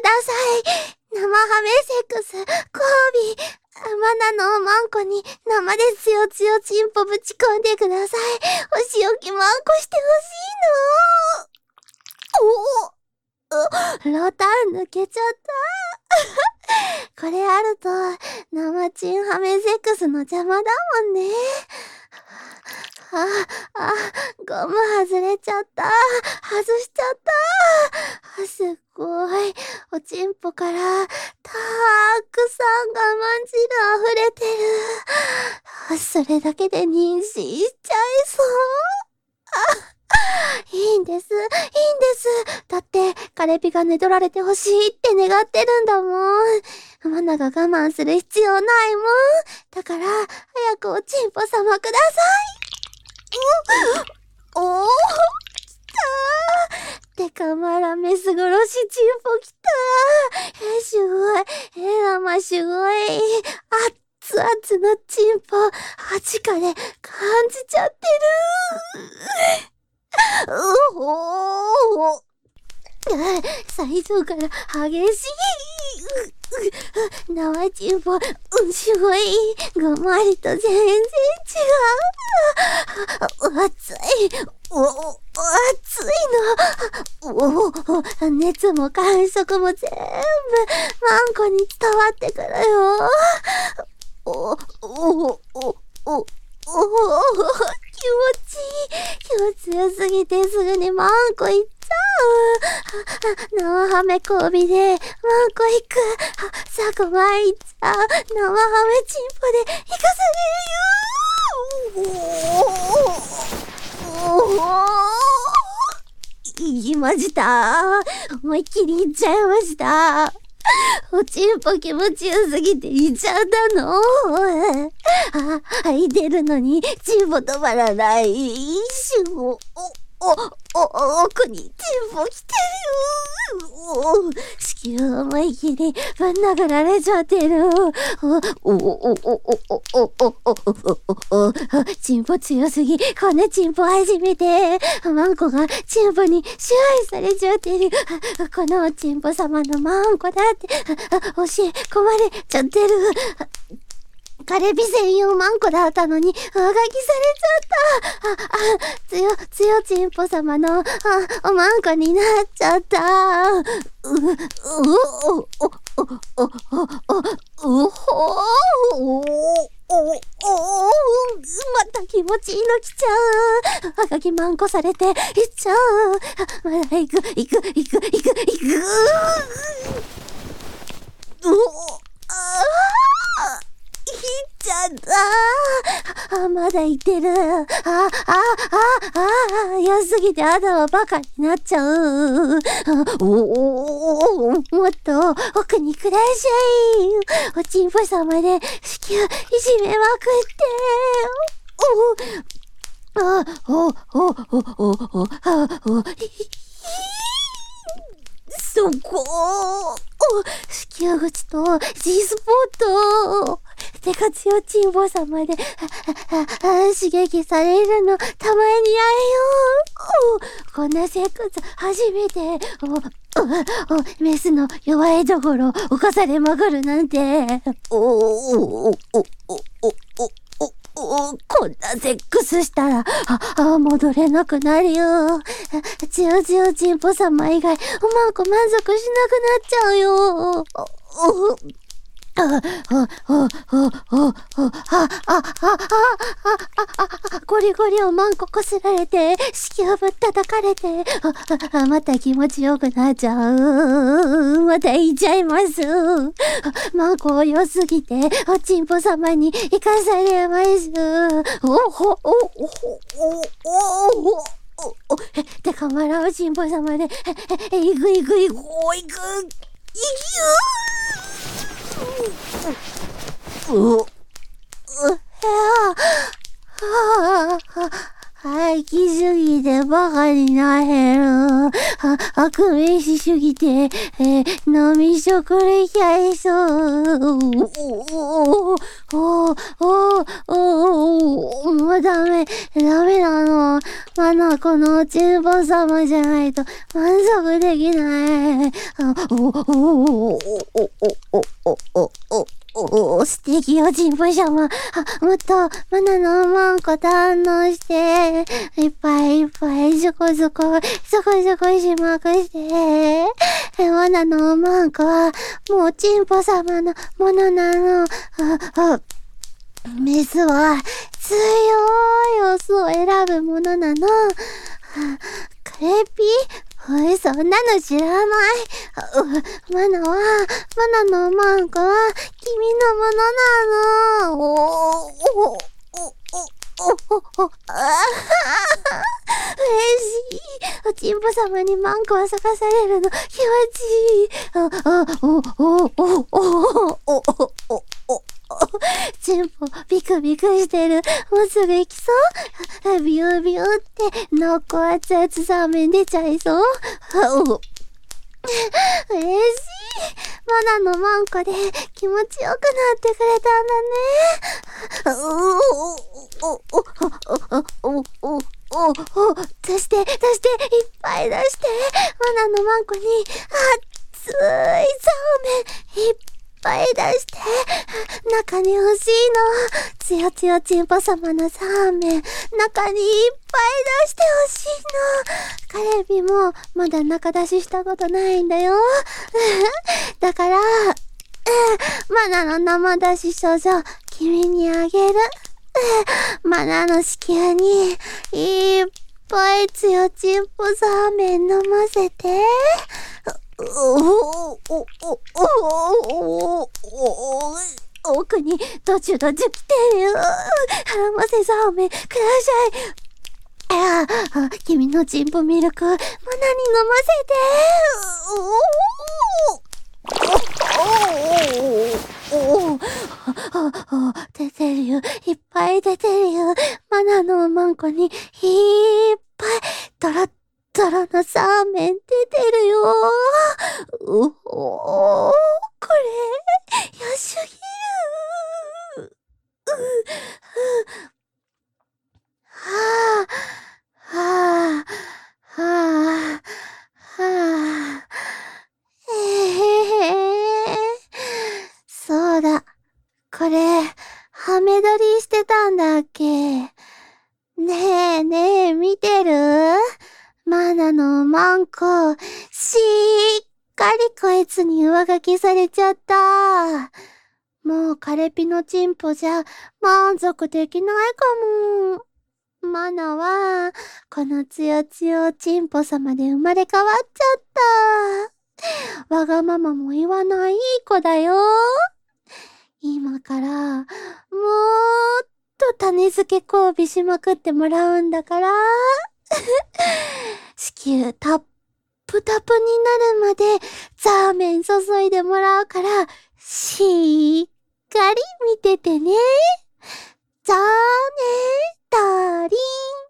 さい。生ハメセックス、交尾。マナのマンコに生でつよつよチンポぶち込んでください。お仕置きマンコしてほしいの。ロタン抜けちゃった。これあると、生チンハメセックスの邪魔だもんね。ゴム外れちゃった。外しちゃった。すっごい。おちんぽから、たくさん我慢汁溢れてる。それだけで妊娠しちゃいそう。いいんです。だって、カレピが寝取られてほしいって願ってるんだもん。マナが我慢する必要ないもん。だから、早くおちんぽ様ください。おー、来たー。てかまらメス殺しチンポ来たー。すごい。生すごい。熱々のチンポ、端から感じちゃってる。最初から激しい。生チンポ、すごい。ごまりと全然違う。熱い。熱いの。熱も感触も全部、マンコに伝わってくるよ。気持ちよすぎてすぐにマンコ行っちゃう。生ハメ交尾でマンコ行く。さあ5枚行っちゃう。生ハメチンポで行かされるよ。行きました。思いっきり行っちゃいました。おちんぽ気持ちよすぎて行っちゃったの。吐いてるのにチンポ止まらない。一瞬奥にチンポ来てるよ。子宮思いっきりぶん殴られちゃってる。チンポ強すぎ。こんなチンポ初めて。マンコがチンポに支配されちゃってる。このチンポ様のマンコだって教え込まれちゃってる。カレピ専用マンコだったのに、上書きされちゃった。つよちんぽ様の、おマンコになっちゃった。また気持ちいいの来ちゃう。上書きマンコされて、いっちゃう。まだ行く。いっちゃった。まだいてる。良すぎて頭バカになっちゃう。もっと奥にください。おちんぽ様で子宮いじめまくって。そこ子宮口と G スポットてかつよちんぽ様で刺激されるのたまにやれよ。こんなセックス初めて。メスの弱いところ犯されまくるなんて。こんなセックスしたら、戻れなくなるよ。ちよちんぽ様以外、おまんこ満足しなくなっちゃうよ。ゴリゴリおまんここすられて、子宮ぶったたかれて、また気持ちよくなっちゃう。また言っちゃいます。まんこ良すぎて、おちんぽ様に生かされます。てかまらおちんぽ様で、いく。行き過ぎてバカになれる。 悪名しすぎて、飲みそこれちゃいそう。もうダメなの。マナこのチンポ様じゃないと満足できない。素敵よ、チンポ様。もっと、マナのマンコ堪能して、いっぱい、そこしまくして、マナのマンコは、もうチンポ様のものなの。メスは、強いオスを選ぶものなの。クレピそんなの知らない。マナのマンコは、君のものなの。嬉しい。おちんぽ様にマンコを咲かされるの気持ちいい。チンポビクビクしてる。もうすぐ行きそう。ビュービューって濃厚熱々サーメン出ちゃいそう。嬉しい。マナのマンコで気持ちよくなってくれたんだね。出して、いっぱい出して。マナのマンコに熱いサーメンいっぱい出して。中に欲しいの。つよつよちんぽ様のサーメン。中にいっぱい出して欲しいの。カレビもまだ中出ししたことないんだよ。だから、マナの生出し少女、君にあげる。マナの子宮にいっぱいつよちんぽサーメン飲ませて。奥にどちゅ来てる。ハマセサーメンください。君のチンポミルク、マナに飲ませて。出てるよ。いっぱい出てるよ。マナのマンコにいっぱいドロッドロのサーメン出てるよ。これ、良すぎる。そうだ。これ、ハメ撮りしてたんだっけ。ねえ、見てる？マナのマンコ、しっかりこいつに上書きされちゃった。もうカレピのチンポじゃ満足できないかも。マナは、このつよつよチンポ様で生まれ変わっちゃった。わがままも言わないいい子だよ。今から、もっと種付け交尾しまくってもらうんだから。子宮タップタプになるまでザーメン注いでもらうから、しっかり見ててね。ザーメン、ダーリン。